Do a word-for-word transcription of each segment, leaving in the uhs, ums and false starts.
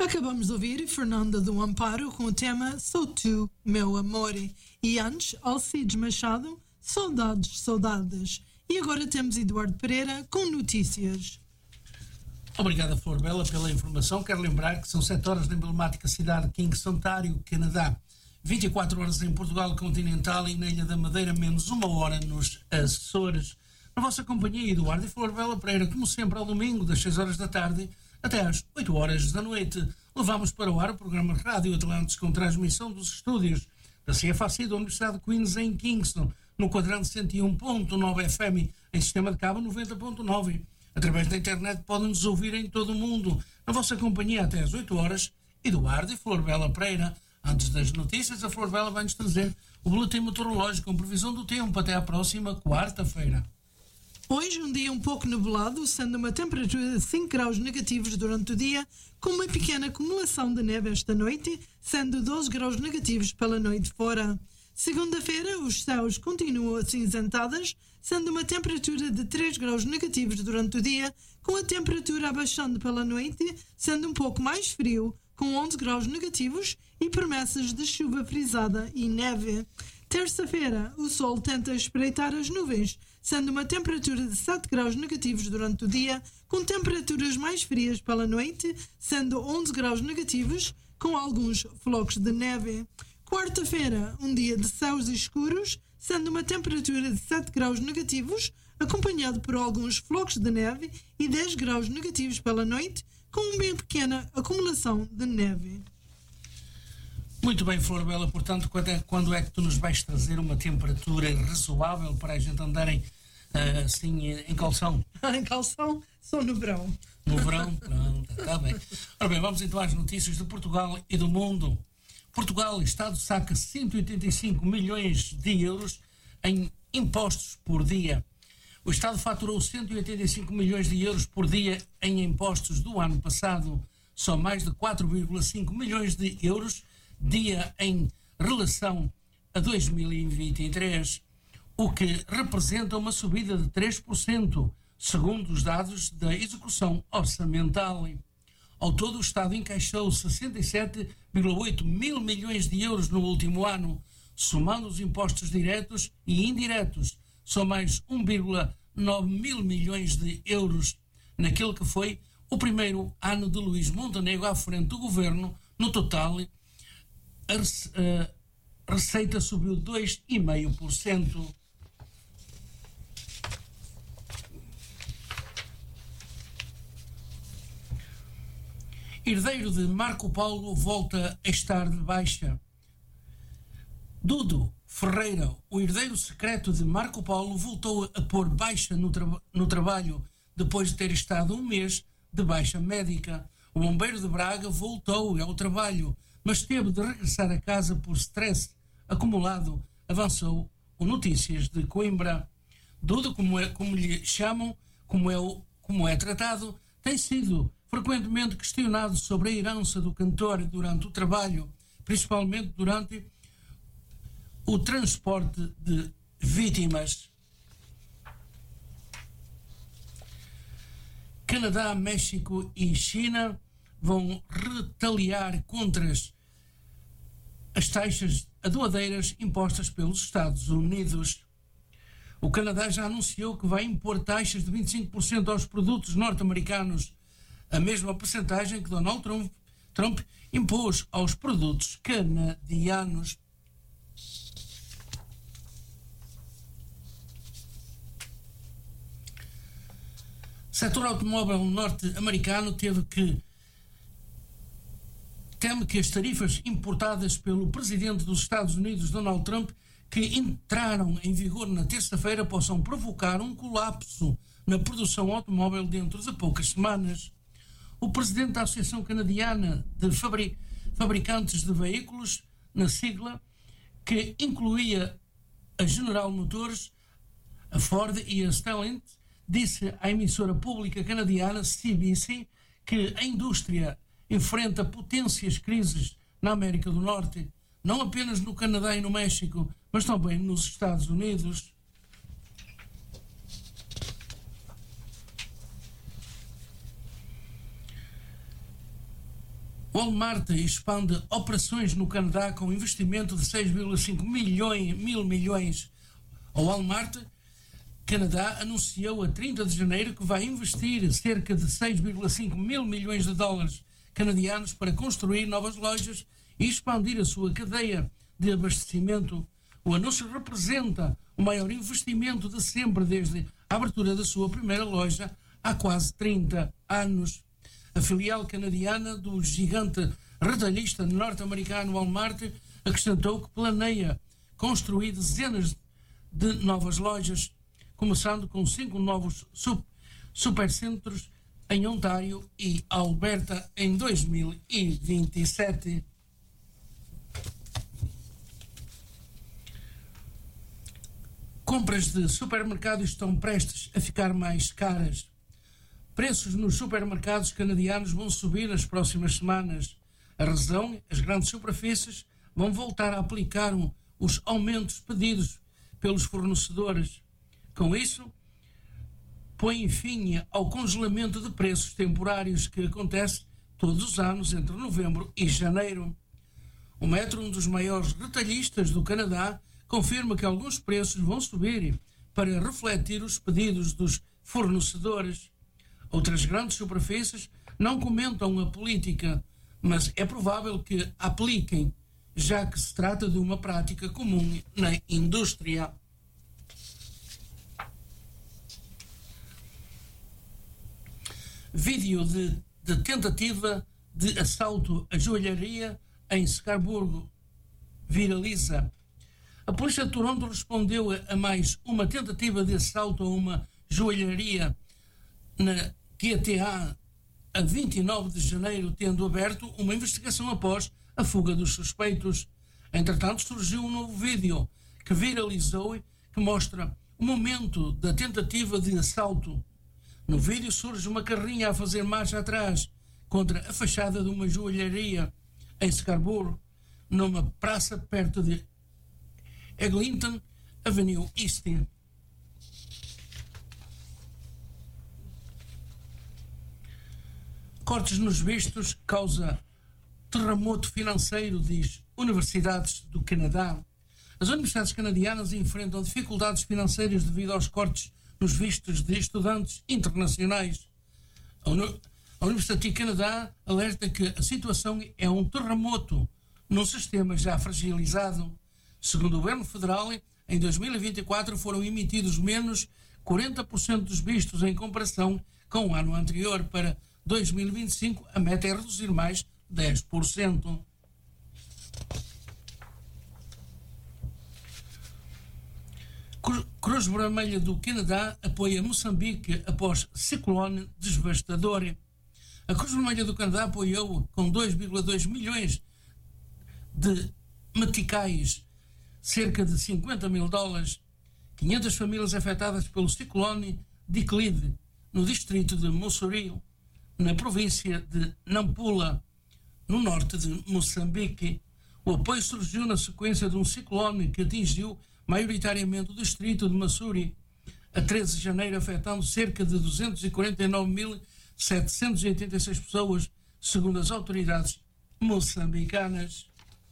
Acabamos de ouvir Fernanda do Amparo com o tema Sou Tu, Meu Amor. E antes, Alcides Machado, Saudades, Saudades. E agora temos Eduardo Pereira com notícias. Obrigado, Flor Bela, pela informação. Quero lembrar que são sete horas na emblemática cidade de Kingston, Ontário, Canadá. vinte e quatro horas em Portugal continental e na Ilha da Madeira, menos uma hora nos Açores. Na vossa companhia, Eduardo e Flor Bela Pereira, como sempre, ao domingo, das seis horas da tarde até às oito horas da noite. Levamos para o ar o programa Rádio Atlantis com transmissão dos estúdios da C F A C da Universidade de Queens em Kingston, no quadrante cento e um ponto nove F M, em sistema de cabo noventa ponto nove. Através da internet podem-nos ouvir em todo o mundo. Na vossa companhia até às oito horas, Eduardo e Flor Bela Pereira. Antes das notícias, a Flor Bela vai-nos trazer o boletim meteorológico com previsão do tempo até à próxima quarta-feira. Hoje um dia um pouco nublado, sendo uma temperatura de cinco graus negativos durante o dia, com uma pequena acumulação de neve esta noite, sendo doze graus negativos pela noite fora. Segunda-feira, os céus continuam acinzentados, sendo uma temperatura de três graus negativos durante o dia, com a temperatura abaixando pela noite, sendo um pouco mais frio, com onze graus negativos e promessas de chuva frisada e neve. Terça-feira, o sol tenta espreitar as nuvens, sendo uma temperatura de sete graus negativos durante o dia, com temperaturas mais frias pela noite, sendo onze graus negativos, com alguns flocos de neve. Quarta-feira, um dia de céus escuros, sendo uma temperatura de sete graus negativos, acompanhado por alguns flocos de neve e dez graus negativos pela noite, com uma bem pequena acumulação de neve. Muito bem, Flor Bela, portanto, quando é, quando é que tu nos vais trazer uma temperatura razoável para a gente andarem uh, assim em calção? Em calção, só no verão. No verão, pronto, está bem. Ora bem, vamos então às notícias de Portugal e do mundo. Portugal, Estado saca cento e oitenta e cinco milhões de euros em impostos por dia. O Estado faturou cento e oitenta e cinco milhões de euros por dia em impostos do ano passado, só mais de quatro vírgula cinco milhões de euros dia em relação a dois mil e vinte e três, o que representa uma subida de três por cento, segundo os dados da execução orçamental. Ao todo, o Estado encaixou sessenta e sete vírgula oito mil milhões de euros no último ano, somando os impostos diretos e indiretos, são mais um vírgula nove mil milhões de euros, naquele que foi o primeiro ano de Luís Montenegro à frente do governo. No total, a receita subiu dois vírgula cinco por cento. Herdeiro de Marco Paulo volta a estar de baixa. Dudu Ferreira, o herdeiro secreto de Marco Paulo, voltou a pôr baixa no, tra- no trabalho depois de ter estado um mês de baixa médica. O bombeiro de Braga voltou ao trabalho, mas teve de regressar a casa por stress acumulado, avançou o Notícias de Coimbra. Dudu, como, é, como lhe chamam, como é, o, como é tratado, tem sido frequentemente questionado sobre a herança do cantor durante o trabalho, principalmente durante o transporte de vítimas. Canadá, México e China vão retaliar contra as, as taxas aduaneiras impostas pelos Estados Unidos. O Canadá já anunciou que vai impor taxas de vinte e cinco por cento aos produtos norte-americanos, a mesma percentagem que Donald Trump, Trump impôs aos produtos canadianos. O setor automóvel norte-americano teve que teme que as tarifas importadas pelo presidente dos Estados Unidos, Donald Trump, que entraram em vigor na terça-feira, possam provocar um colapso na produção automóvel dentro de poucas semanas. O presidente da Associação Canadiana de Fabri- Fabricantes de Veículos, na sigla, que incluía a General Motors, a Ford e a Stellantis, disse à emissora pública canadiana C B C que a indústria enfrenta potências crises na América do Norte, não apenas no Canadá e no México, mas também nos Estados Unidos. Walmart expande operações no Canadá com investimento de seis vírgula cinco milhões, mil milhões. A Walmart Canadá anunciou a trinta de janeiro que vai investir cerca de seis vírgula cinco mil milhões de dólares canadianos para construir novas lojas e expandir a sua cadeia de abastecimento. O anúncio representa o maior investimento de sempre desde a abertura da sua primeira loja há quase trinta anos. A filial canadiana do gigante retalhista norte-americano Walmart acrescentou que planeia construir dezenas de novas lojas, começando com cinco novos supercentros em Ontário e Alberta em dois mil e vinte e sete. Compras de supermercados estão prestes a ficar mais caras. Preços nos supermercados canadianos vão subir nas próximas semanas. A razão, as grandes superfícies vão voltar a aplicar os aumentos pedidos pelos fornecedores. Com isso, põe fim ao congelamento de preços temporários que acontece todos os anos entre novembro e janeiro. O Metro, um dos maiores retalhistas do Canadá, confirma que alguns preços vão subir para refletir os pedidos dos fornecedores. Outras grandes superfícies não comentam a política, mas é provável que apliquem, já que se trata de uma prática comum na indústria. Vídeo de, de tentativa de assalto à joalharia em Scarborough viraliza. A polícia de Toronto respondeu a mais uma tentativa de assalto a uma joalharia na Q T A a vinte e nove de janeiro, tendo aberto uma investigação após a fuga dos suspeitos. Entretanto, surgiu um novo vídeo que viralizou e que mostra o momento da tentativa de assalto. No vídeo surge uma carrinha a fazer marcha atrás contra a fachada de uma joalharia em Scarborough, numa praça perto de Eglinton Avenue East. Cortes nos vistos causa terremoto financeiro, diz Universidades do Canadá. As universidades canadianas enfrentam dificuldades financeiras devido aos cortes nos vistos de estudantes internacionais. A, Uni- a Universidade do Canadá alerta que a situação é um terremoto num sistema já fragilizado. Segundo o governo federal, em dois mil e vinte e quatro foram emitidos menos quarenta por cento dos vistos em comparação com o ano anterior. Para dois mil e vinte e cinco, a meta é reduzir mais dez por cento. Cruz Vermelha do Canadá apoia Moçambique após ciclone devastador. A Cruz Vermelha do Canadá apoiou com dois vírgula dois milhões de meticais, cerca de cinquenta mil dólares, quinhentas famílias afetadas pelo ciclone Diclide, no distrito de Mossoril, na província de Nampula, no norte de Moçambique. O apoio surgiu na sequência de um ciclone que atingiu maioritariamente o distrito de Massuri, a treze de janeiro, afetando cerca de duzentos e quarenta e nove mil setecentas e oitenta e seis pessoas, segundo as autoridades moçambicanas.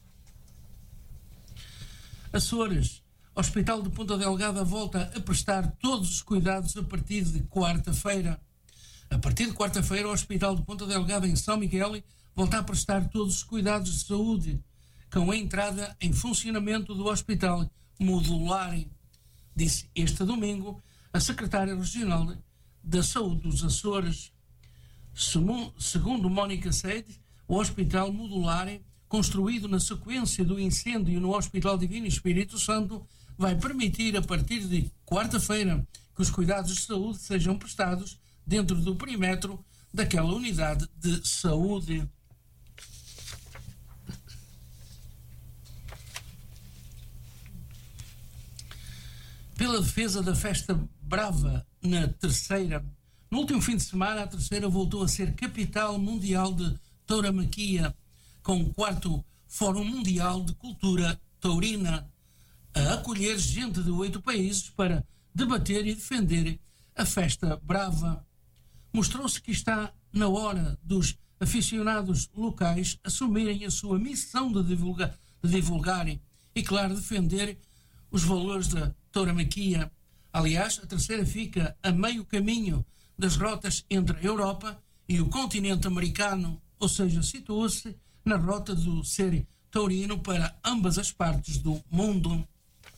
Açores. Hospital de Ponta Delgada volta a prestar todos os cuidados a partir de quarta-feira. A partir de quarta-feira, o Hospital de Ponta Delgada, em São Miguel, volta a prestar todos os cuidados de saúde, com a entrada em funcionamento do Hospital Modular, disse este domingo a secretária regional da Saúde dos Açores. Segundo Mónica Sede, o Hospital Modular, construído na sequência do incêndio no Hospital Divino Espírito Santo, vai permitir, a partir de quarta-feira, que os cuidados de saúde sejam prestados dentro do perímetro daquela unidade de saúde. Pela defesa da festa brava na Terceira. No último fim de semana, a Terceira voltou a ser capital mundial de tauromaquia, com o quarto Fórum Mundial de Cultura Taurina, a acolher gente de oito países para debater e defender a festa brava. Mostrou-se que está na hora dos aficionados locais assumirem a sua missão de divulgar, de divulgarem e, claro, defender os valores da tauromaquia. Aliás, a terceira fica a meio caminho das rotas entre a Europa e o continente americano, ou seja, situa-se na rota do ser taurino para ambas as partes do mundo.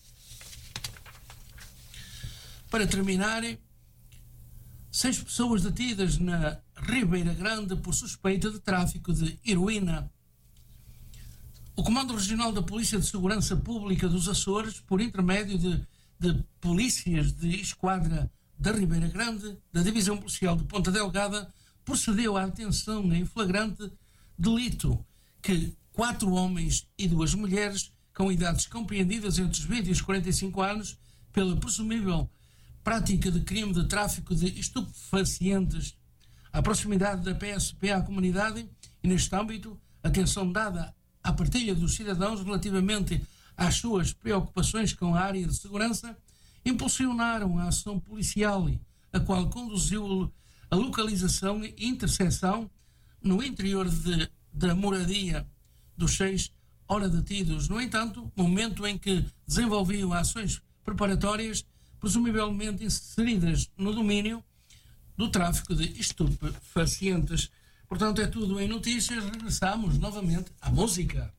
Para terminar, seis pessoas detidas na Ribeira Grande por suspeita de tráfico de heroína. O Comando Regional da Polícia de Segurança Pública dos Açores, por intermédio de, de polícias de esquadra da Ribeira Grande, da Divisão Policial de Ponta Delgada, procedeu à detenção em flagrante delito que quatro homens e duas mulheres com idades compreendidas entre os vinte e os quarenta e cinco anos, pela presumível prática de crime de tráfico de estupefacientes. A proximidade da P S P à comunidade e, neste âmbito, a atenção dada à partilha dos cidadãos relativamente às suas preocupações com a área de segurança, impulsionaram a ação policial, a qual conduziu a localização e interseção no interior de, da moradia dos seis ora detidos. No entanto, momento em que desenvolviam ações preparatórias, presumivelmente inseridas no domínio do tráfico de estupefacientes. Portanto, é tudo em notícias. Regressamos novamente à música.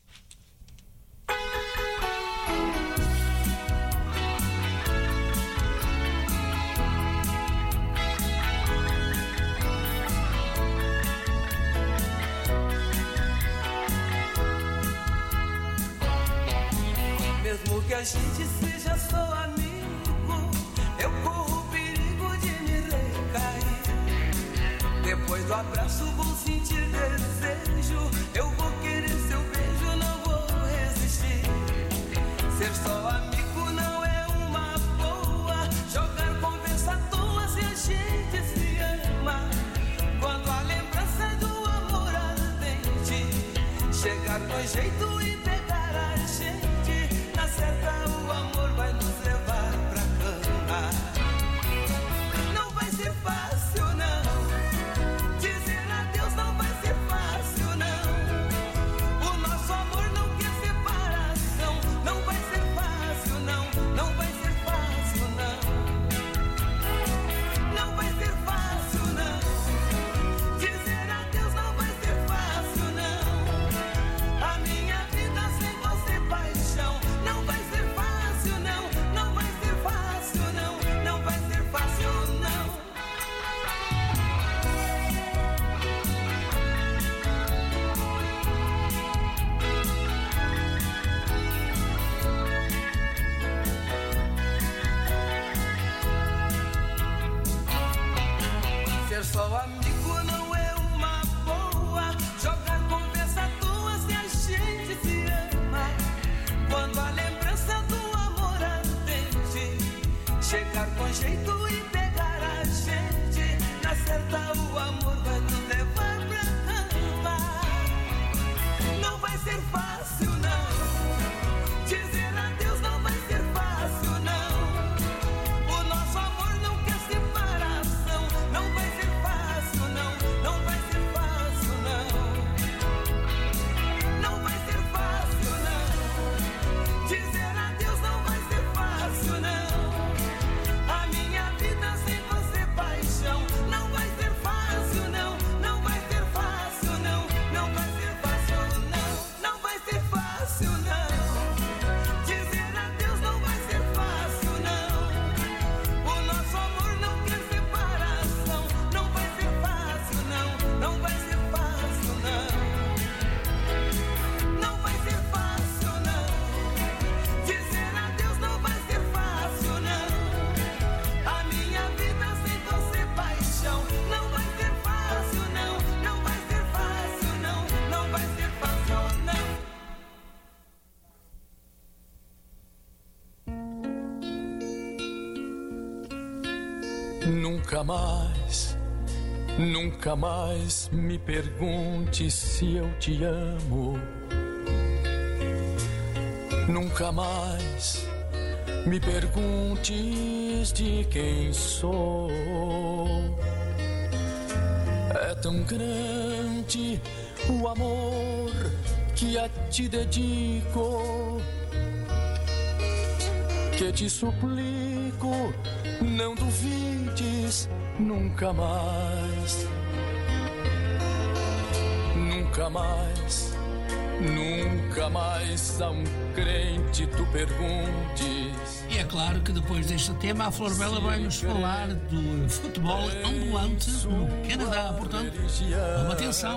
Mesmo que a gente seja só amigo, eu corro o perigo de me recair. Depois do abraço vou sentir desejo, eu vou querer seu beijo, não vou resistir. Ser só amigo não é uma boa, jogar conversa à toa se a gente se ama. Quando a lembrança do amor ardente chegar com jeito e pegar a gente, na certa o amor vai nos levar pra cama. Não vai ser fácil não, dizer adeus não vai ser fácil não. O nosso amor não quer separação, não vai ser fácil não, não vai ser fácil não. Não vai ser fácil não, dizer adeus não vai ser fácil não. A minha vida sem você paixão, não vai ser fácil não, não vai ser fácil não, não vai ser fácil não. Ser só amigo não é uma boa, jogar conversa à toa se a gente se ama. Quando a lembrança do amor ardente chegar com jeito e pegar a gente, na certa o amor vai nos levar pra cama. Não vai ser fácil não, dizer adeus não vai ser fácil não. O nosso amor não quer separação, não vai ser fácil não, não vai ser fácil não. Não vai ser fácil não, dizer adeus não vai ser fácil não. A minha vida sem você paixão, não vai ser fácil não, não vai ser fácil não, não vai ser fácil não. Não vai ser fácil não, dizer adeus não vai ser fácil não. O nosso amor não quer separação, não vai ser fácil não, não vai ser fácil não. Não vai ser fácil não, dizer adeus não vai ser fácil não. A minha vida sem você paixão, não vai ser fácil não, não vai ser fácil não, não vai ser fácil não. Nunca mais, nunca mais me pergunte se eu te amo. Nunca mais me perguntes de quem sou. É tão grande o amor que a ti dedico, que te suplico, não duvides nunca mais, nunca mais, nunca mais a um crente tu perguntes. E é claro que depois deste tema a Flor Bela vai nos falar do futebol ambulante no Canadá, portanto, uma atenção.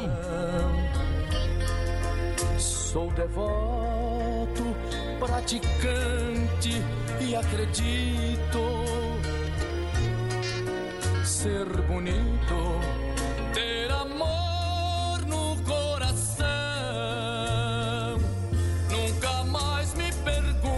Sou devoto, praticante e acredito ser bonito, ter amor no coração. Nunca mais me perguntes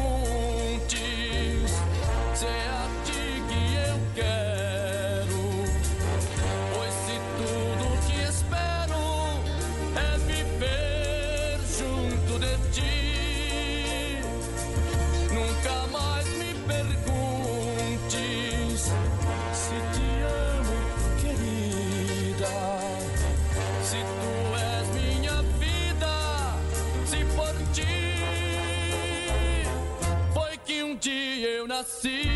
se é a ti que eu quero, pois se tudo que espero é viver junto de ti, nunca mais me perguntes se te amo, querida, se tu és minha vida, se por ti foi que um dia eu nasci.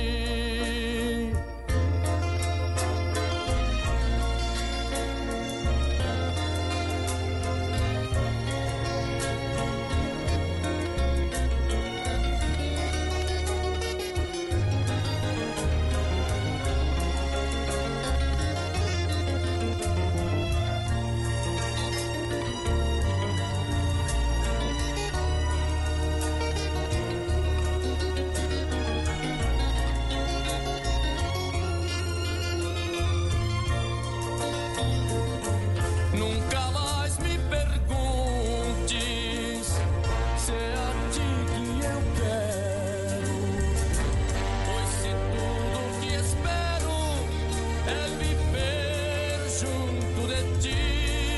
Nunca mais me perguntes se é a ti que eu quero, pois se tudo que espero é viver junto de ti,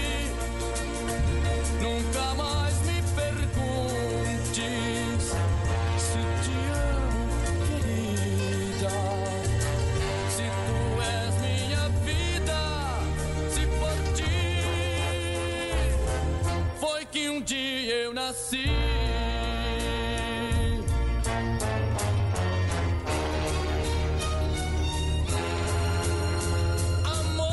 nunca mais me perguntes se te amo, querida, se tu és minha vida, se por ti foi que um dia eu nasci. Amor.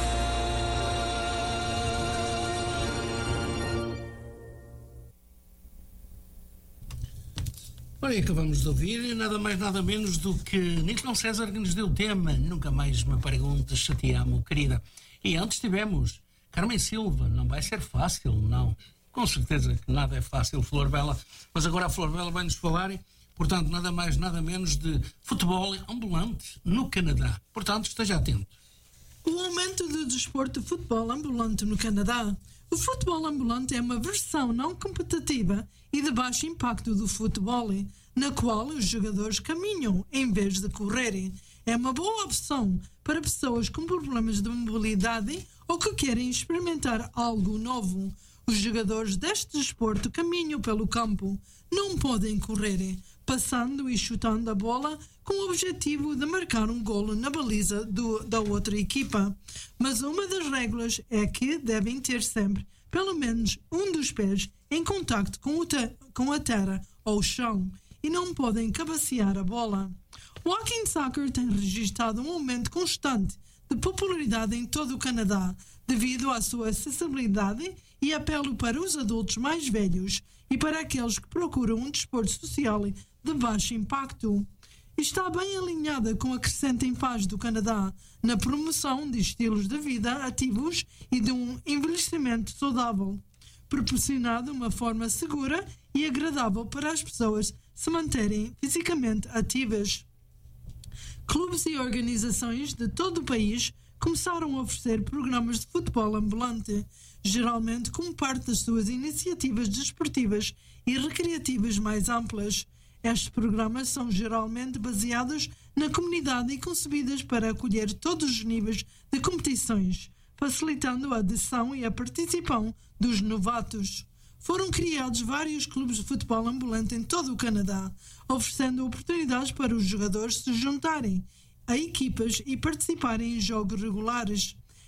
Ora, e acabamos de ouvir nada mais nada menos do que Nilton César, que nos deu o tema Nunca Mais Me Perguntas Se Te Amo, querida. E antes tivemos Carmen Silva, Não Vai Ser Fácil, não. Com certeza que nada é fácil, Flor Bela. Mas agora a Flor Bela vai-nos falar, portanto, nada mais, nada menos de futebol ambulante no Canadá. Portanto, esteja atento. O aumento do desporto de futebol ambulante no Canadá. O futebol ambulante é uma versão não competitiva e de baixo impacto do futebol, na qual os jogadores caminham em vez de correrem. É uma boa opção para pessoas com problemas de mobilidade ou que querem experimentar algo novo. Os jogadores deste desporto caminham pelo campo, não podem correr, passando e chutando a bola com o objetivo de marcar um golo na baliza do, da outra equipa. Mas uma das regras é que devem ter sempre pelo menos um dos pés em contacto com, o te, com a terra ou o chão e não podem cabecear a bola. O Walking Soccer tem registrado um aumento constante de popularidade em todo o Canadá devido à sua acessibilidade e apelo para os adultos mais velhos e para aqueles que procuram um desporto social de baixo impacto. Está bem alinhada com a crescente ênfase do Canadá na promoção de estilos de vida ativos e de um envelhecimento saudável, proporcionando uma forma segura e agradável para as pessoas se manterem fisicamente ativas. Clubes e organizações de todo o país começaram a oferecer programas de futebol ambulante, geralmente como parte das suas iniciativas desportivas e recreativas mais amplas. Estes programas são geralmente baseados na comunidade e concebidos para acolher todos os níveis de competições, facilitando a adesão e a participação dos novatos. Foram criados vários clubes de futebol ambulante em todo o Canadá, oferecendo oportunidades para os jogadores se juntarem a equipas e participarem em jogos regulares.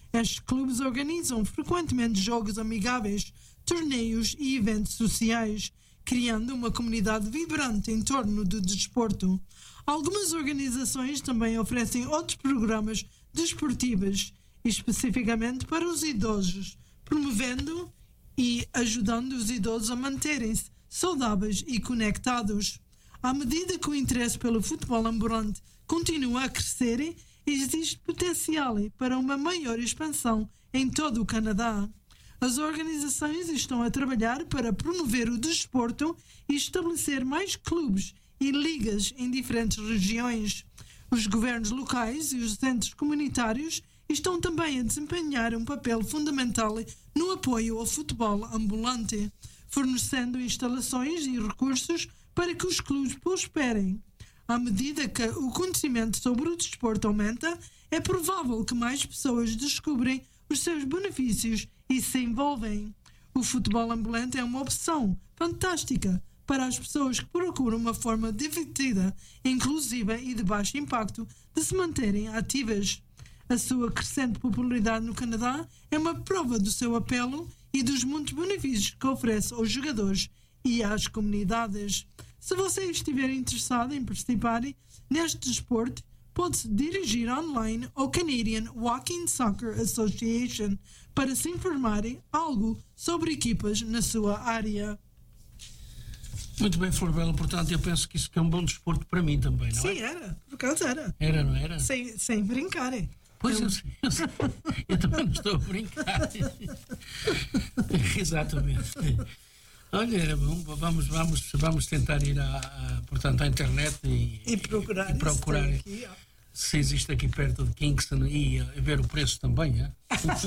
Estes clubes organizam frequentemente jogos amigáveis, torneios e eventos sociais, criando uma comunidade vibrante em torno do desporto. Algumas organizações também oferecem outros programas desportivos, especificamente para os idosos, promovendo e ajudando os idosos a manterem-se saudáveis e conectados. À medida que o interesse pelo futebol ambulante continua a crescer, existe potencial para uma maior expansão em todo o Canadá. As organizações estão a trabalhar para promover o desporto e estabelecer mais clubes e ligas em diferentes regiões. Os governos locais e os centros comunitários estão também a desempenhar um papel fundamental no apoio ao futebol ambulante, fornecendo instalações e recursos para que os clubes prosperem. À medida que o conhecimento sobre o desporto aumenta, é provável que mais pessoas descobrem os seus benefícios e se envolvem. O futebol ambulante é uma opção fantástica para as pessoas que procuram uma forma divertida, inclusiva e de baixo impacto de se manterem ativas. A sua crescente popularidade no Canadá é uma prova do seu apelo e dos muitos benefícios que oferece aos jogadores e às comunidades. Se você estiver interessado em participar neste desporto, pode-se dirigir online ao Canadian Walking Soccer Association para se informar algo sobre equipas na sua área. Muito bem, Flor Bela, portanto, eu penso que isso que é um bom desporto para mim também, não é? Sim, era. Por causa era. Era, não era? Sem, sem brincar, é? Pois eu, sei, eu, sei. Eu também não estou a brincar. Exatamente. Olha, era bom. Vamos, vamos, vamos tentar ir à, à, portanto, à internet e, E procurar, e procurar isso aqui, ó. se existe aqui perto de Kingston e, e ver o preço também. É?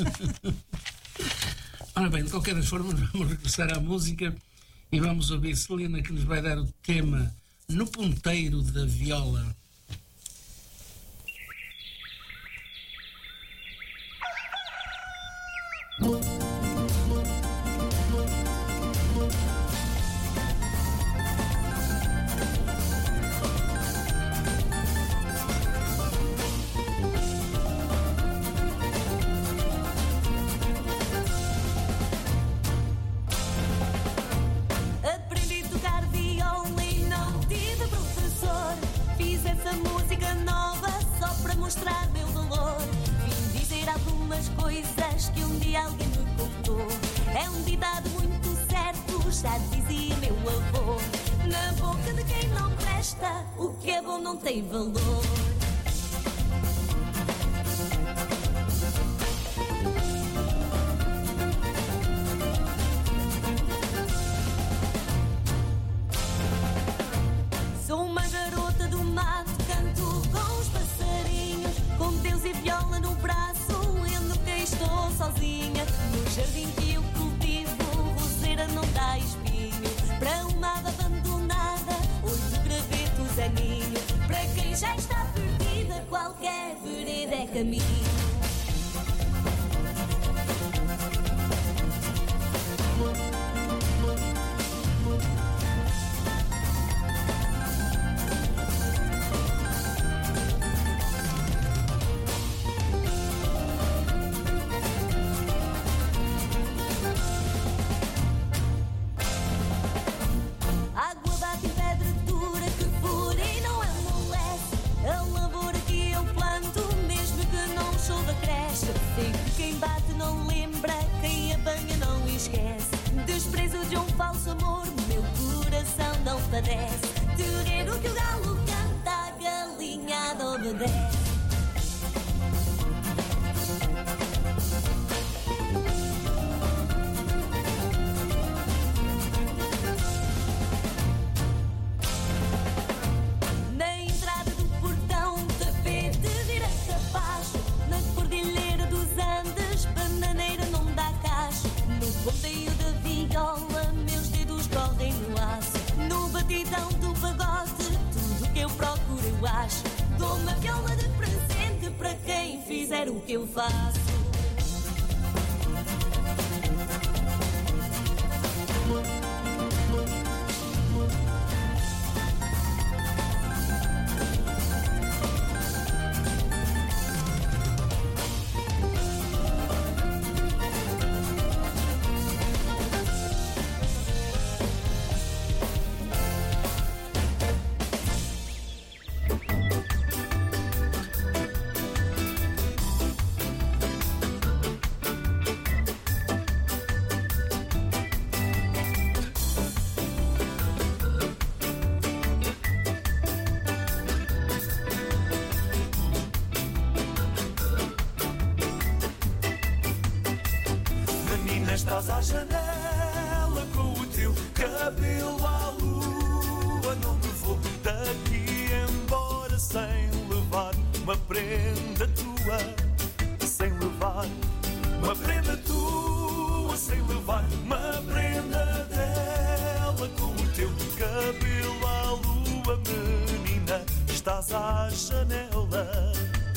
Ora bem, de qualquer das formas, vamos regressar à música e vamos ouvir Celina, que nos vai dar o tema No Ponteiro da Viola. Aprendi a tocar viola e não tive professor. Fiz essa música nova só para mostrar meu valor. Vim dizer algumas coisas que um dia alguém me contou. É um ditado muito certo, já dizia meu avô. Na boca de quem não presta, o que é bom não tem valor. Sou uma garota do mato, canto com os passarinhos, com Deus e viola no braço, eu nunca estou sozinha. No jardim que eu cultivo, roseira não dá espinho. Para uma ave abandonada, oito gravetos é ninho. Para quem já está perdida, qualquer vereda é caminho. Água bate em pedra dura que fura e não amolece. A lavoura que eu planto, mesmo que não chova, cresce. Sei que quem bate não lembra, quem apanha não esquece. Desprezo de um falso amor, meu coração não padece. Terreiro que o galo canta, a galinhada obedece. Na entrada do portão, tapete vira capacho. Na cordilheira dos Andes, bananeira não dá cacho. No ponteio da viola, meus dedos correm no aço. No batidão do pagode, tudo que eu procuro eu acho. Dou uma viola de presente para quem fizer o que eu faço. estás à janela com o teu cabelo à lua. Não me vou daqui embora sem levar uma prenda tua, sem levar uma prenda tua, sem levar uma prenda dela. Com o teu cabelo à lua, menina, estás à janela.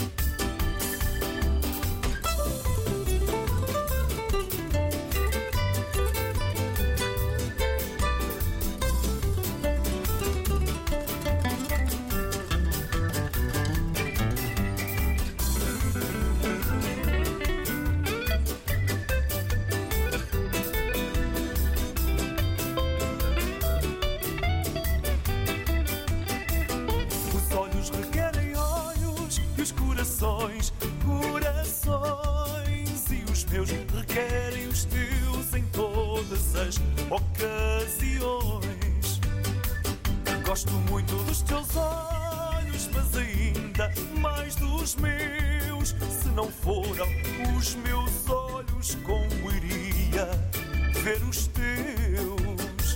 Corações, corações, e os meus requerem os teus em todas as ocasiões. Gosto muito dos teus olhos, mas ainda mais dos meus. Se não foram os meus olhos, como iria ver os teus?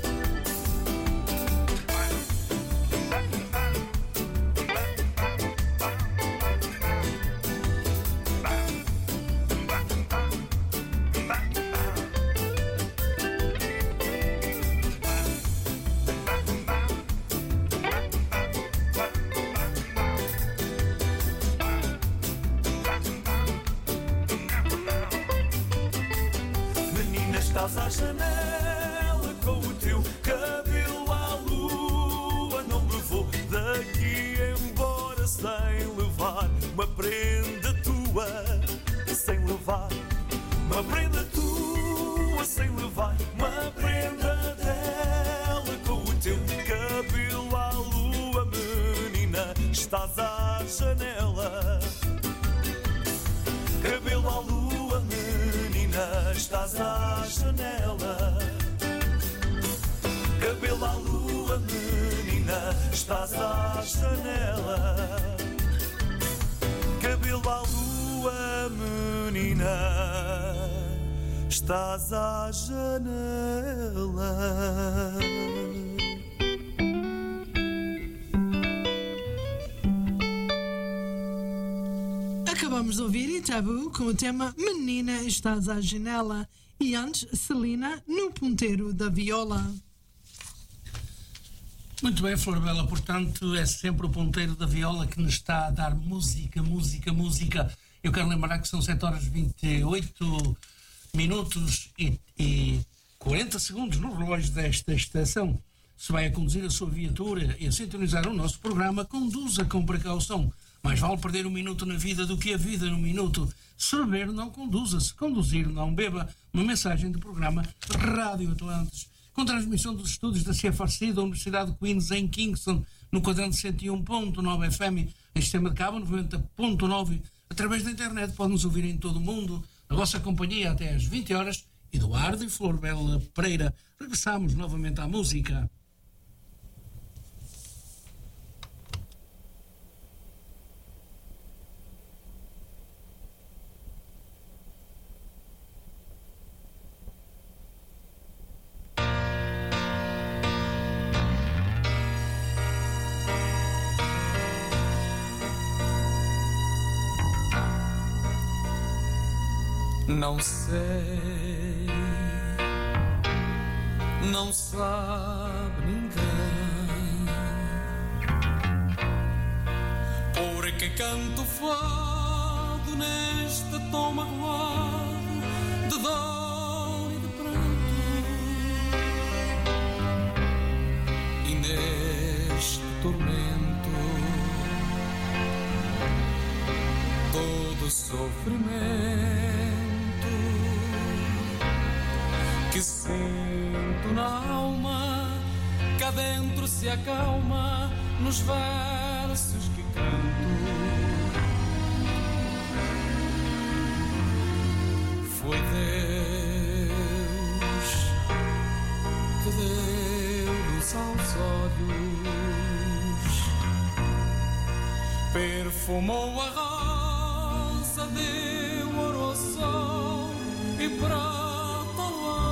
Estás à janela com o teu cabelo à lua. Não me vou daqui embora sem levar uma prenda tua, sem levar uma prenda tua, sem levar uma prenda dela. Com o teu cabelo à lua, menina, estás à janela. Cabelo à lua, menina, estás à janela. Cabelo à lua, menina, estás à janela. Cabelo à lua, menina, estás à janela. Acabamos de ouvir Itabu com o tema Menina, Estás à Janela, e antes Celina no Ponteiro da Viola. Muito bem, Flor Bela, portanto é sempre o Ponteiro da Viola que nos está a dar música, música, música. Eu quero lembrar que são sete horas e vinte e oito minutos e, e quarenta segundos no relógio desta estação. Se vai a conduzir a sua viatura e a sintonizar o nosso programa, conduza com precaução. Mais vale perder um minuto na vida do que a vida num minuto. Se beber, não conduza. Se conduzir, não beba. Uma mensagem do programa Rádio Atlantes, com transmissão dos estúdios da C F R C da Universidade de Queens em Kingston, no quadrante cento e um ponto nove F M, em sistema de cabo noventa ponto nove. Através da internet pode-nos ouvir em todo o mundo. A vossa companhia até às vinte horas. Eduardo e Flor Bela Pereira. Regressamos novamente à música. Não sei, não sabe ninguém, porque canto fado neste tom magoado de dor e de pranto, e neste tormento todo sofrimento que sinto na alma, cá dentro se acalma nos versos que canto. Foi Deus que deu luz aos olhos, perfumou a rosa, deu ouro ao sol e prata ao ar.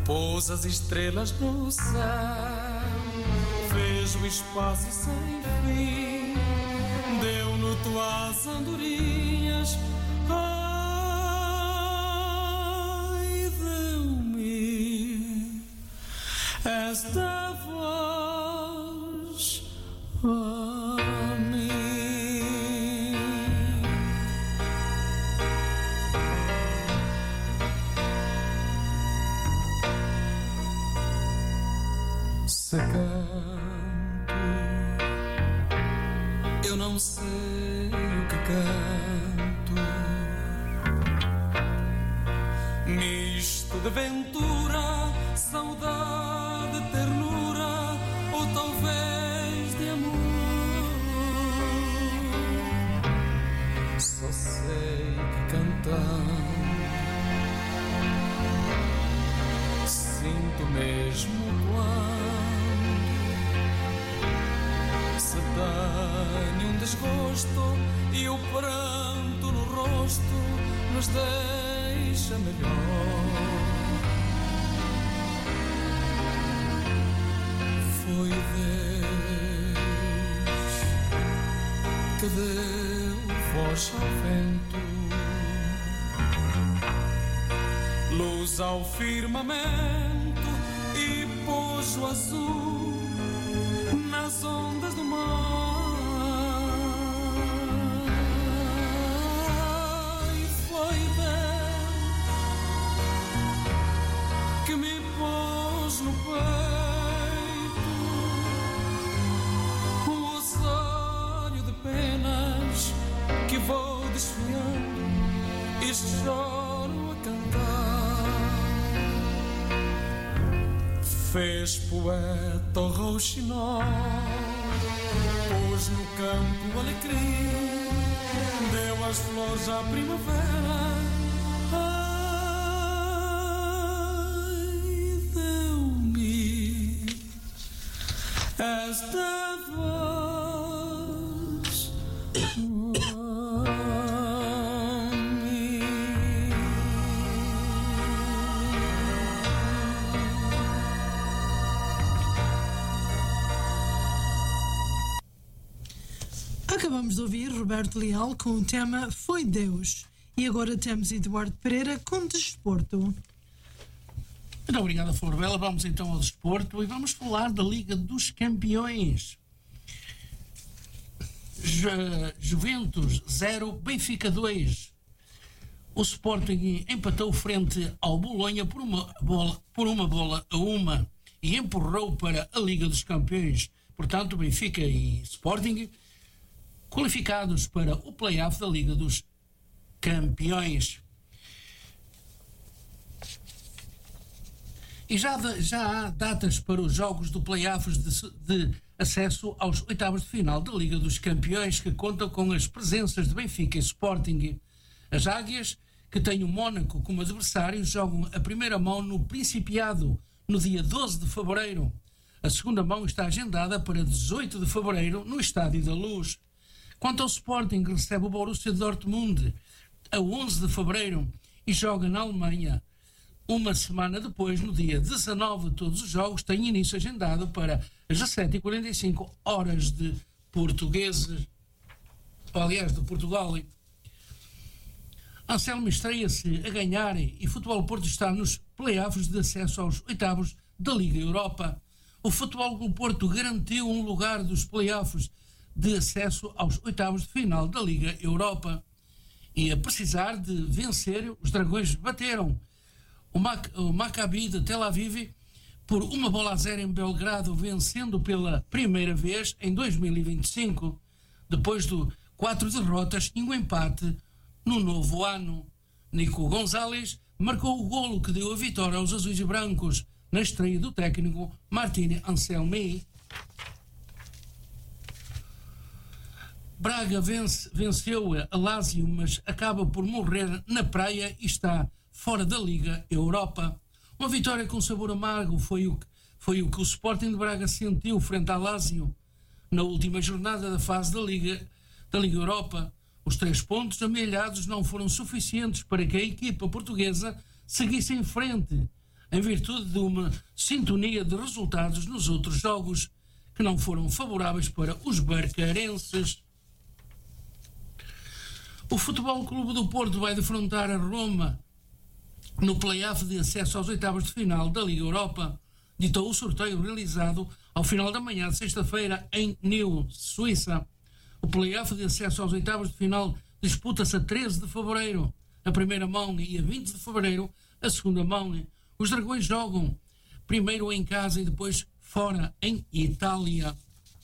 pôs as estrelas no céu, fez o espaço sem fim, deu-no tuas andorinhas. Ai, deu-me esta voz a mim. Se canto, eu não sei o que canto, misto de ventura, saudade, ternura, ou talvez de amor. Só sei que cantando sinto mesmo quando se dá-me um desgosto e o pranto no rosto nos deixa melhor. Foi Deus que deu voz ao vento, luz ao firmamento e pôs o azul nas ondas do mar. E foi Deus que me pôs no peito um rosário de penas que vou desfiando e choro a cantar. Fez poeta o rouxinol, pôs no campo alecrim, deu as flores à primavera. Ai, deu-me esta voz a mim. Acabamos de ouvir Roberto Leal com o tema Foi Deus. E agora temos Eduardo Pereira com Desporto. Muito obrigado, Flor Bela. Vamos então ao desporto e vamos falar da Liga dos Campeões. Ju Juventus zero, Benfica dois. O Sporting empatou frente ao Bolonha por uma bola, por uma bola a uma e empurrou para a Liga dos Campeões. Portanto, Benfica e Sporting qualificados para o play-off da Liga dos Campeões. E já, de, já há datas para os jogos do play-offs de, de acesso aos oitavos de final da Liga dos Campeões, que contam com as presenças de Benfica e Sporting. As Águias, que têm o Mónaco como adversário, jogam a primeira mão no Principiado, no dia doze de fevereiro. A segunda mão está agendada para dezoito de fevereiro, no Estádio da Luz. Quanto ao Sporting, recebe o Borussia Dortmund a onze de fevereiro e joga na Alemanha. Uma semana depois, no dia dezanove, todos os jogos têm início agendado para as dezessete e quarenta e cinco horas de portugueses, ou, aliás, de Portugal. Anselmo estreia-se a ganhar e Futebol Porto está nos play-offs de acesso aos oitavos da Liga Europa. O Futebol do Porto garantiu um lugar dos play-offs de acesso aos oitavos de final da Liga Europa. E a precisar de vencer, os Dragões bateram o, Mac, o Maccabi de Tel Aviv por uma bola a zero em Belgrado, vencendo pela primeira vez em dois mil e vinte e cinco, depois de quatro derrotas e um empate no novo ano. Nico Gonzalez marcou o golo que deu a vitória aos azuis e brancos na estreia do técnico Martin Anselmi. Braga vence, venceu a Lazio, mas acaba por morrer na praia e está fora da Liga Europa. Uma vitória com sabor amargo foi o, foi o que o Sporting de Braga sentiu frente à Lazio na última jornada da fase da Liga, da Liga Europa. Os três pontos amealhados não foram suficientes para que a equipa portuguesa seguisse em frente em virtude de uma sintonia de resultados nos outros jogos que não foram favoráveis para os barcarenses. O Futebol Clube do Porto vai defrontar a Roma no play-off de acesso aos oitavos de final da Liga Europa, ditou o sorteio realizado ao final da manhã de sexta-feira em Nyon, Suíça. O play-off de acesso aos oitavos de final disputa-se a treze de fevereiro, a primeira mão, e a vinte de fevereiro, a segunda mão. Os dragões jogam primeiro em casa e depois fora em Itália.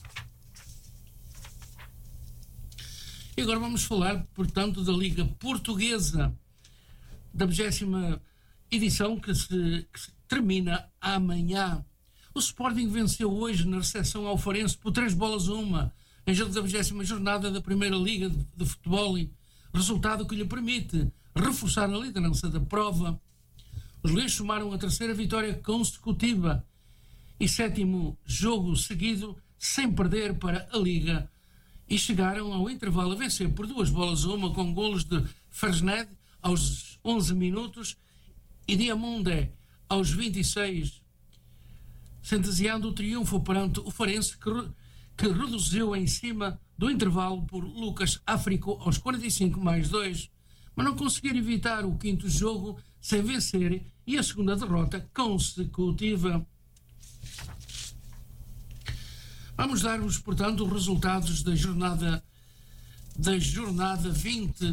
E agora vamos falar, portanto, da Liga Portuguesa, da vigésima edição que se, que se termina amanhã. O Sporting venceu hoje na recepção ao Farense por três bolas a uma, em jogo da vigésima jornada da Primeira Liga de, de Futebol, resultado que lhe permite reforçar a liderança da prova. Os leões somaram a terceira vitória consecutiva e sétimo jogo seguido sem perder para a Liga, e chegaram ao intervalo a vencer por duas bolas a uma, com golos de Fersned aos onze minutos e Diamondé aos vinte e seis, sentenciando o triunfo perante o Farense, que, que reduziu em cima do intervalo por Lucas Áfrico aos quarenta e cinco mais dois, mas não conseguiram evitar o quinto jogo sem vencer e a segunda derrota consecutiva. Vamos dar-vos, portanto, os resultados da jornada, da jornada vinte.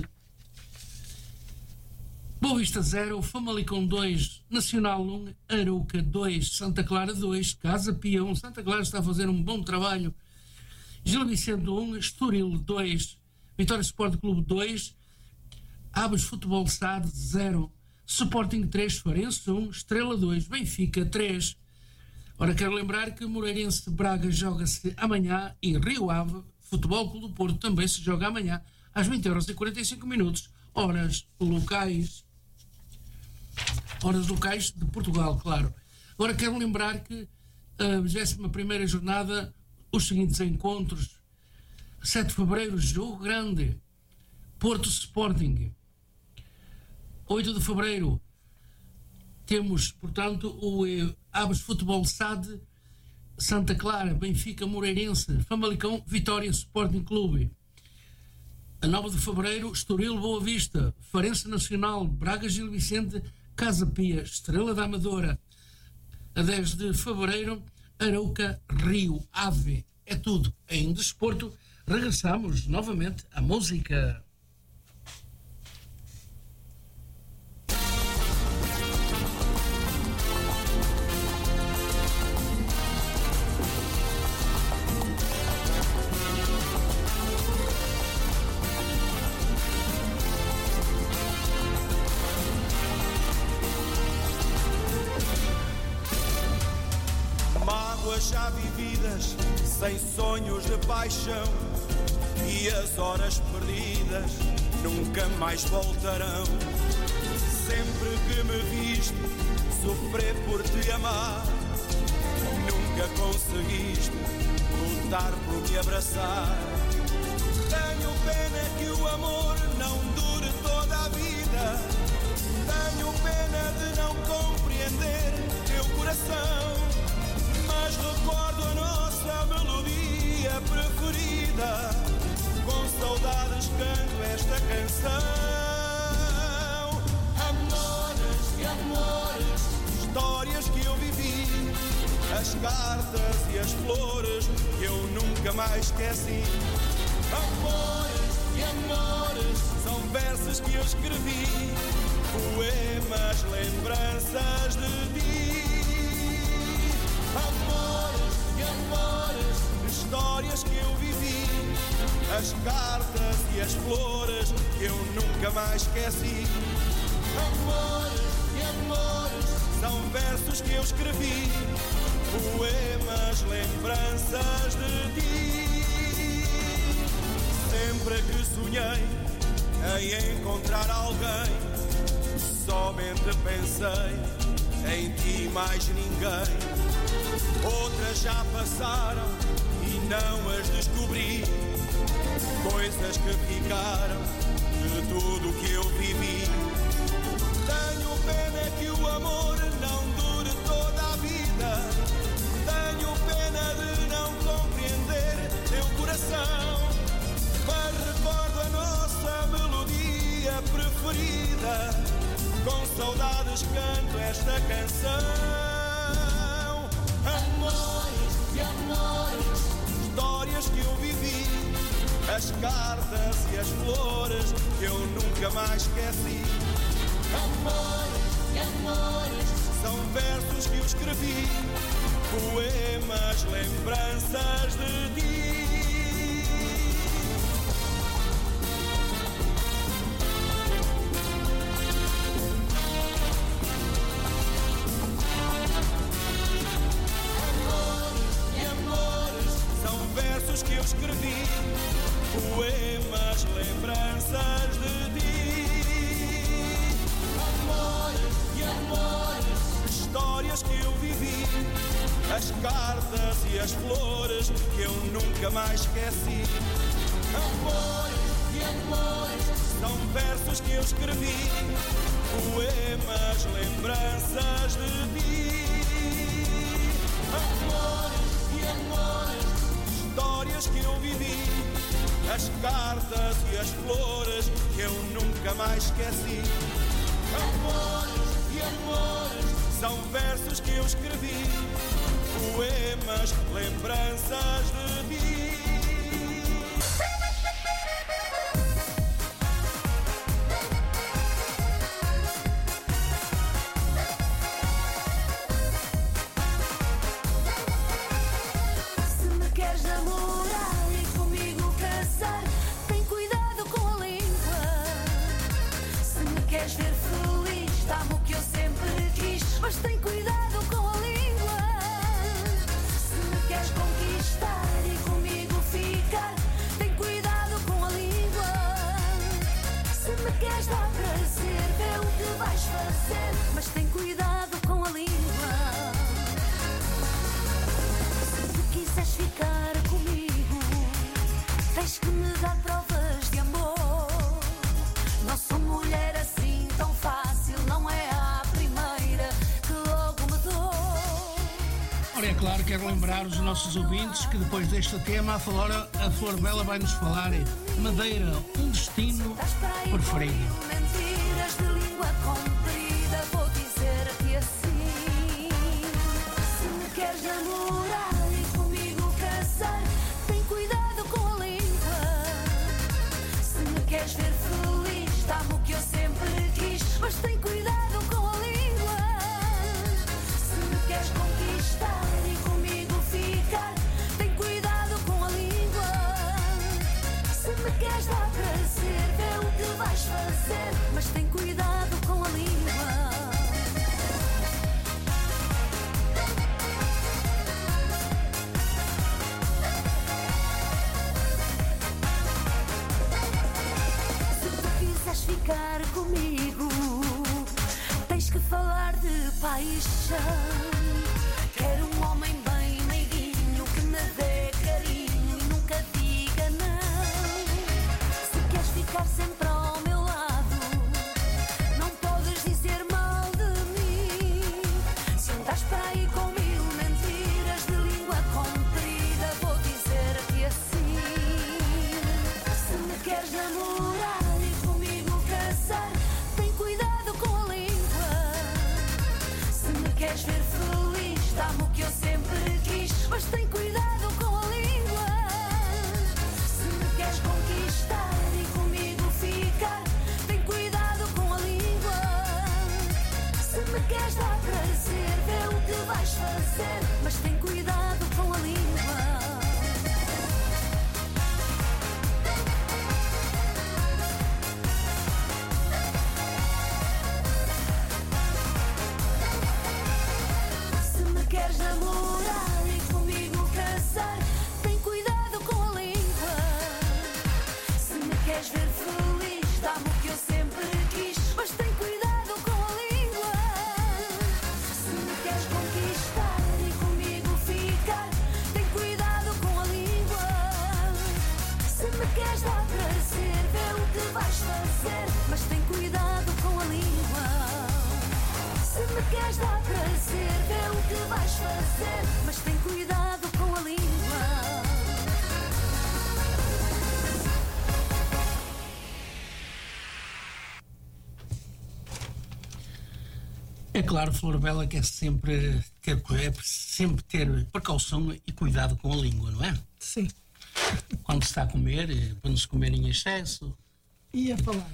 Boa Vista zero, Famalicão dois, Nacional um, Arouca dois, Santa Clara dois, Casa Pia um, Santa Clara está a fazer um bom trabalho, Gil Vicente um, Estoril dois, Vitória Sport Clube dois, Aves Futebol S A D zero, Sporting três, Farense um, Estrela dois, Benfica três. Ora, quero lembrar que Moreirense Braga joga-se amanhã e Rio Ave Futebol Clube do Porto também se joga amanhã às vinte horas e quarenta e cinco minutos, horas locais. Horas locais de Portugal, claro. Agora quero lembrar que a vigésima primeira jornada, os seguintes encontros: sete de fevereiro, jogo grande, Porto Sporting. oito de fevereiro, temos, portanto, o eh, Aves Futebol S A D, Santa Clara, Benfica, Moreirense, Famalicão, Vitória Sporting Clube. A nove de fevereiro, Estoril, Boa Vista, Farense Nacional, Braga, Gil Vicente, Casa Pia, Estrela da Amadora. A dez de fevereiro, Arouca, Rio Ave. É tudo em desporto. Regressamos novamente à música. Já vividas, sem sonhos de paixão, e as horas perdidas nunca mais voltarão. Sempre que me viste sofrer por te amar, nunca conseguiste lutar por me abraçar. Tenho pena que o amor não dure toda a vida, tenho pena de não compreender teu coração. Mas recordo a nossa melodia preferida, com saudades canto esta canção. Amores e amores, histórias que eu vivi, as cartas e as flores que eu nunca mais esqueci. Amores e amores, são versos que eu escrevi, poemas, lembranças de ti. Amores e amores, histórias que eu vivi, as cartas e as flores que eu nunca mais esqueci. Amores e amores, são versos que eu escrevi, poemas, lembranças de ti. Sempre que sonhei em encontrar alguém, somente pensei em ti, mais ninguém. Outras já passaram e não as descobri, coisas que ficaram de tudo que eu vivi. Tenho pena que o amor não dure saudades canto esta canção. Amores e amores, histórias que eu vivi, as cartas e as flores que eu nunca mais esqueci. Amores e amores, são versos que eu escrevi, poemas, lembranças de ti. Que eu escrevi, poemas, lembranças de ti. Amores e amores, histórias que eu vivi, as cartas e as flores que eu nunca mais esqueci. Amores e amores, são versos que eu escrevi, poemas, lembranças de ti. Amores e amores, histórias que eu vivi, as cartas e as flores que eu nunca mais esqueci. Amores e amores, são versos que eu escrevi, poemas, lembranças de ti. Mas tem cuidado com a língua. Se me queres conquistar e comigo ficar, tem cuidado com a língua. Se me queres dar prazer, vê o que vais fazer, mas tem cuidado com a língua. Se tu quiseres ficar comigo, tens que me dar provas de amor. Não sou mulher assim tão fácil, não é a primeira. Ora, é claro, quero lembrar os nossos ouvintes que depois deste tema a Flor, a Flor Bela vai nos falar Madeira, um destino preferido. Mentiras de língua comprida, vou dizer-te assim. Se me queres namorar e comigo casar, tem cuidado com a língua. Se me queres ver feliz, dá-me o que eu sempre quis, mas tem cuidado com a língua. Se me queres conquistar e comigo ficar, tem cuidado com a língua. Se me queres dar prazer, vê o que vais fazer, mas tem cuidado com a língua. Se tu quiseres ficar comigo, tens que falar de paixão. Quero um homem bem meiguinho que me dê carinho e nunca diga não. Se queres ficar sempre ao meu lado, não podes dizer mal de mim. Se andas para aí com mil mentiras de língua comprida, vou dizer-te assim. Se me queres namorar e comigo casar, tem cuidado com a língua. Se me queres ver feliz, dá-me o que eu sempre quis, mas tem cuidado com a língua. Se me queres conquistar e comigo ficar, tem cuidado com a língua. Se me queres dar prazer, vê o que vais fazer, mas tem cuidado com a língua. Se me queres namorar e comigo casar, tem cuidado com a língua. Se me queres ver feliz, dá-me o que eu sempre quis, mas tem cuidado com a língua. Se me queres conquistar e comigo ficar, tem cuidado com a língua. Se me queres dar prazer, vê o que vais fazer, mas tem cuidado com a língua. Se me queres dar prazer, vê o que vais fazer, mas tem cuidado com a língua. É claro, Flor Bela, que é sempre ter, é sempre ter precaução e cuidado com a língua, não é? Sim. Quando se está a comer, eh, para não se comer em excesso. E a falar.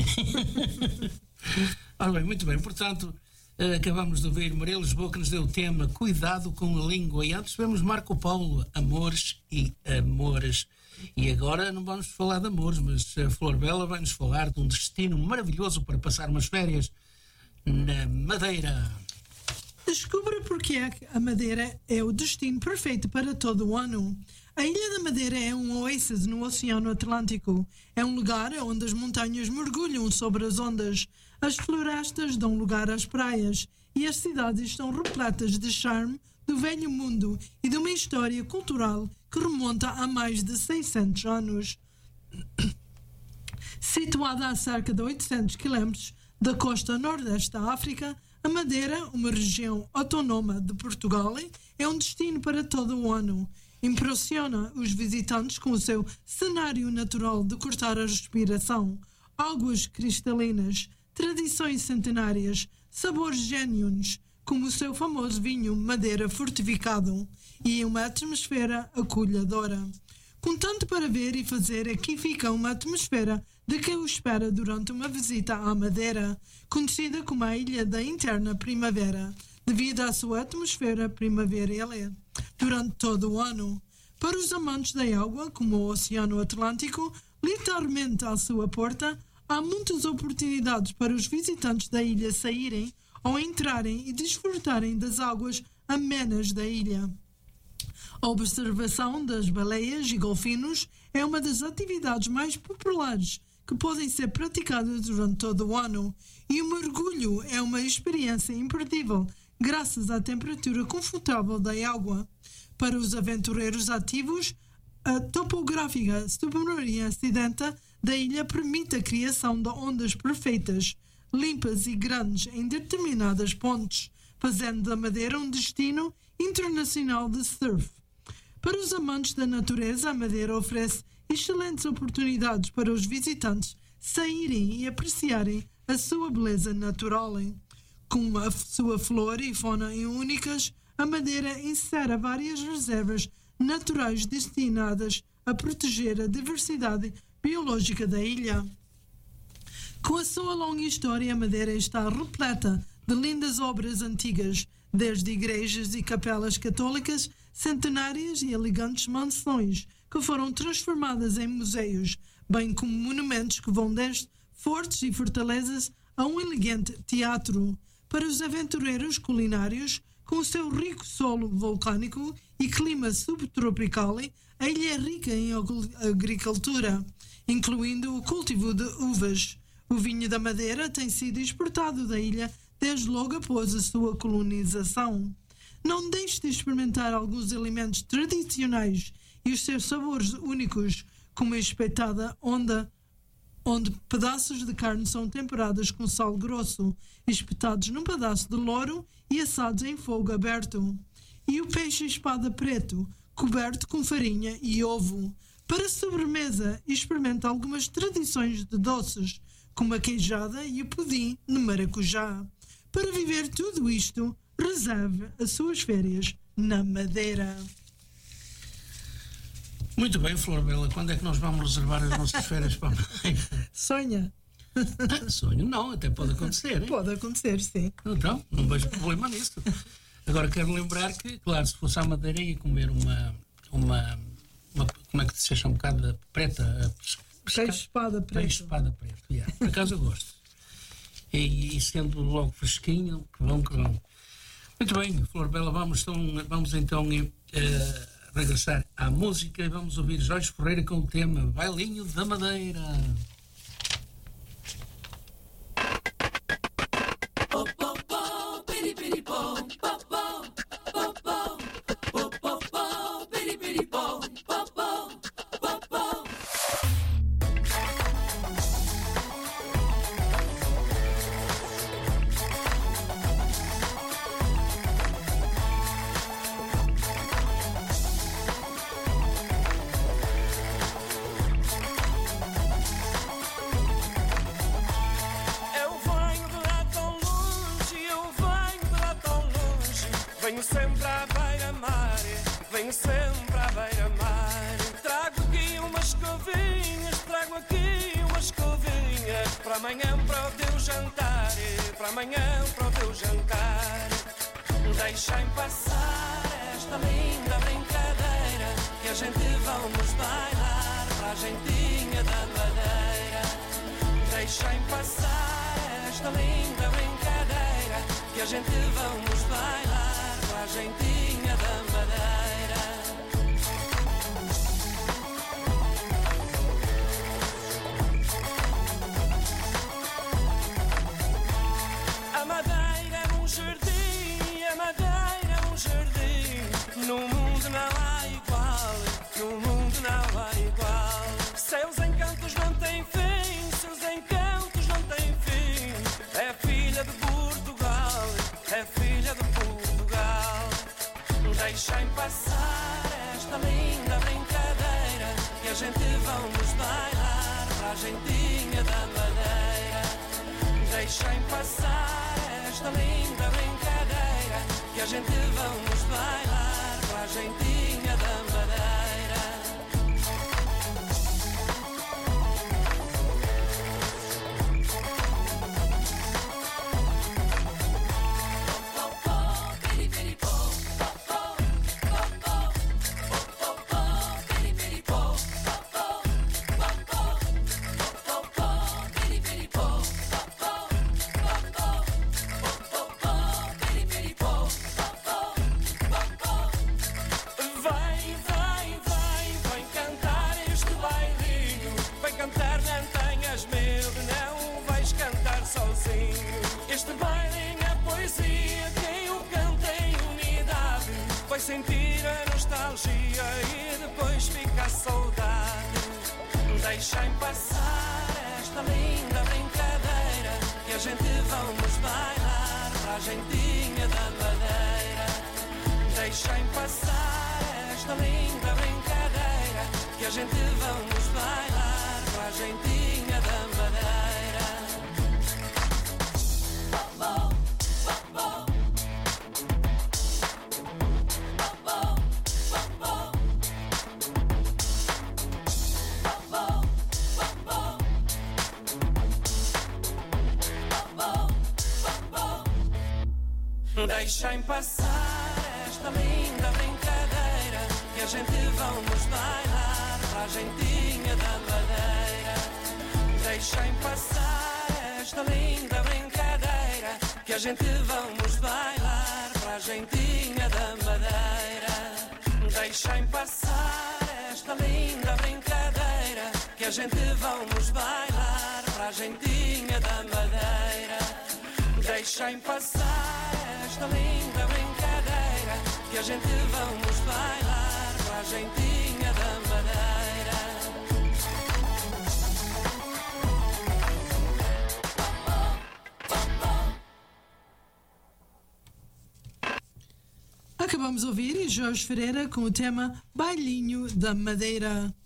Ora bem, muito bem. Portanto, eh, acabamos de ouvir Maria Lisboa, que nos deu o tema Cuidado com a Língua. E antes tivemos Marco Paulo, Amores e Amores. E agora não vamos falar de amores, mas a Flor Bela vai-nos falar de um destino maravilhoso para passar umas férias na Madeira. Descubra porque é que a Madeira é o destino perfeito para todo o ano. A Ilha da Madeira é um oásis no Oceano Atlântico. É um lugar onde as montanhas mergulham sobre as ondas, as florestas dão lugar às praias e as cidades estão repletas de charme do velho mundo e de uma história cultural que remonta a mais de seiscentos anos. Situada a cerca de oitocentos quilómetros da costa nordeste da África, a Madeira, uma região autónoma de Portugal, é um destino para todo o ano. Impressiona os visitantes com o seu cenário natural de cortar a respiração, águas cristalinas, tradições centenárias, sabores genuínos, como o seu famoso vinho Madeira fortificado, e uma atmosfera acolhedora. Com tanto para ver e fazer, aqui fica uma atmosfera de quem o espera durante uma visita à Madeira, conhecida como a Ilha da Eterna Primavera, devido à sua atmosfera primaveril durante todo o ano. Para os amantes da água, como o Oceano Atlântico, literalmente à sua porta, há muitas oportunidades para os visitantes da ilha saírem ou entrarem e desfrutarem das águas amenas da ilha. A observação das baleias e golfinhos é uma das atividades mais populares que podem ser praticadas durante todo o ano, e o mergulho é uma experiência imperdível graças à temperatura confortável da água. Para os aventureiros ativos, a topográfica submarina acidenta da ilha permite a criação de ondas perfeitas, limpas e grandes em determinadas pontes, fazendo da Madeira um destino internacional de surf. Para os amantes da natureza, a Madeira oferece excelentes oportunidades para os visitantes saírem e apreciarem a sua beleza natural. Com a sua flora e fauna únicas, a Madeira encerra várias reservas naturais destinadas a proteger a diversidade biológica da ilha. Com a sua longa história, a Madeira está repleta de lindas obras antigas, desde igrejas e capelas católicas centenárias e elegantes mansões que foram transformadas em museus, bem como monumentos que vão desde fortes e fortalezas a um elegante teatro. Para os aventureiros culinários, com o seu rico solo vulcânico e clima subtropical, a ilha é rica em agricultura, incluindo o cultivo de uvas. O vinho da Madeira tem sido exportado da ilha desde logo após a sua colonização. Não deixe de experimentar alguns alimentos tradicionais e os seus sabores únicos, como a espetada onda, onde pedaços de carne são temperados com sal grosso, espetados num pedaço de louro e assados em fogo aberto. E o peixe espada preto, coberto com farinha e ovo. Para sobremesa, experimente algumas tradições de doces, como a queijada e o pudim de maracujá. Para viver tudo isto, reserve as suas férias na Madeira. Muito bem, Flor Bela, quando é que nós vamos reservar as nossas férias para a Madeira? Sonha? Ah, sonho não, até pode acontecer, hein? Pode acontecer, sim. Então, não vejo problema nisso. Agora quero lembrar que, claro, se fosse à Madeira ia comer uma, uma, uma como é que se chama, um bocado preta? Peixe espada preta. Peixe espada preta, yeah. Por acaso eu gosto. E, e sendo logo fresquinho, que vão, que vão. Muito bem, Flor Bela, vamos então, vamos então uh, regressar à música e vamos ouvir Jorge Ferreira com o tema Bailinho da Madeira. Venho sempre à beira-mar, venho sempre à beira-mar. Trago aqui umas escovinhas, trago aqui umas escovinhas. Para amanhã, para o teu jantar, para amanhã, para o teu jantar. Deixem passar esta linda brincadeira, que a gente vamos bailar para a gentinha da Madeira. Deixem passar esta linda brincadeira, que a gente vamos bailar para a gentinha da Madeira. A Madeira é um jardim, a Madeira é um jardim. No mundo não há igual, no mundo não há igual. Seus encantos não têm fim, seus encantos não têm fim. É filha de Portugal, é filha de Portugal. Deixem passar esta linda brincadeira, que a gente vamos bailar para a gentinha da Madeira. Deixem passar esta linda brincadeira, que a gente vamos bailar para a gentinha da Madeira. Este baile é poesia, quem o canta em unidade vai sentir a nostalgia e depois fica a saudade. Deixem passar esta linda brincadeira, que a gente vamos bailar para a gentinha da Madeira. Deixem passar esta linda brincadeira, que a gente vamos bailar para a gentinha da Madeira. Deixem passar esta linda brincadeira, que a gente vamos bailar para a gentinha da Madeira. Deixem passar esta linda brincadeira, que a gente vamos bailar para a gentinha da Madeira. Deixem passar esta linda brincadeira, que a gente vamos bailar para a gentinha da Madeira. Deixem passar esta linda brincadeira, que a gente vamos bailar para a gentinha da Madeira. Acabamos de ouvir Jorge Ferreira com o tema Bailinho da Madeira.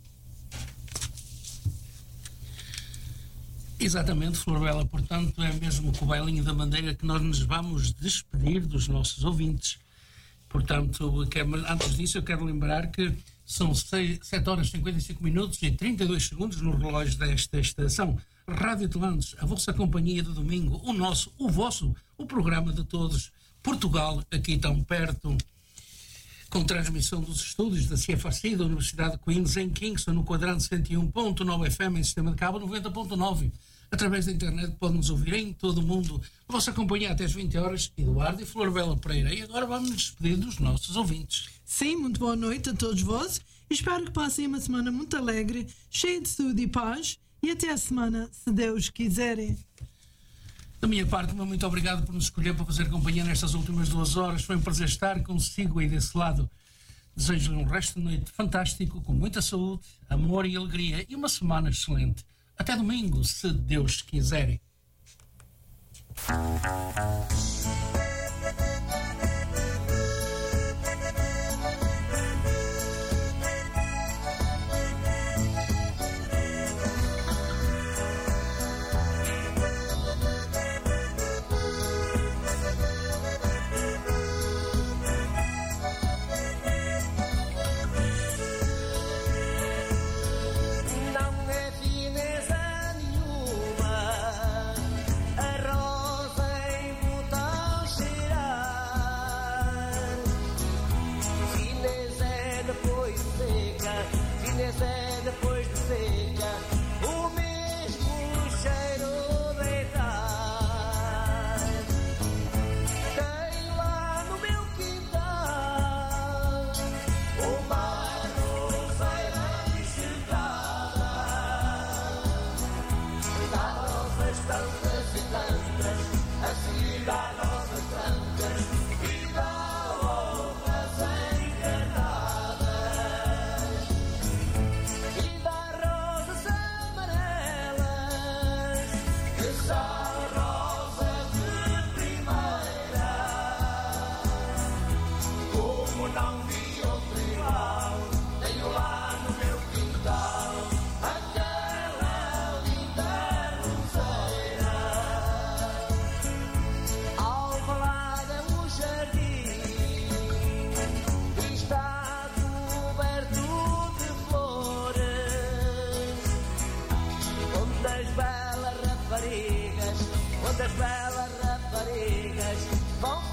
Exatamente, Florbela, portanto é mesmo com o Bailinho da Madeira que nós nos vamos despedir dos nossos ouvintes. Portanto, antes disso eu quero lembrar que são sete horas e cinquenta e cinco minutos e trinta e dois segundos no relógio desta estação. Rádio Atlantes, a vossa companhia de domingo, o nosso, o vosso, o programa de todos. Portugal, aqui tão perto, com transmissão dos estúdios da C F A C, da Universidade de Queens, em Kingston, no quadrante cento e um ponto nove F M, em sistema de cabo noventa ponto nove. Através da internet podem-nos ouvir em todo o mundo. A vossa companhia até às vinte horas, Eduardo e Florbela Pereira. E agora vamos nos despedir dos nossos ouvintes. Sim, muito boa noite a todos vós. Espero que passem uma semana muito alegre, cheia de saúde e paz. E até a semana, se Deus quiser. Da minha parte, muito obrigado por nos escolher para fazer companhia nestas últimas duas horas. Foi um prazer estar consigo aí desse lado. Desejo-lhe um resto de noite fantástico, com muita saúde, amor e alegria e uma semana excelente. Até domingo, se Deus quiser. Belas raparigas vão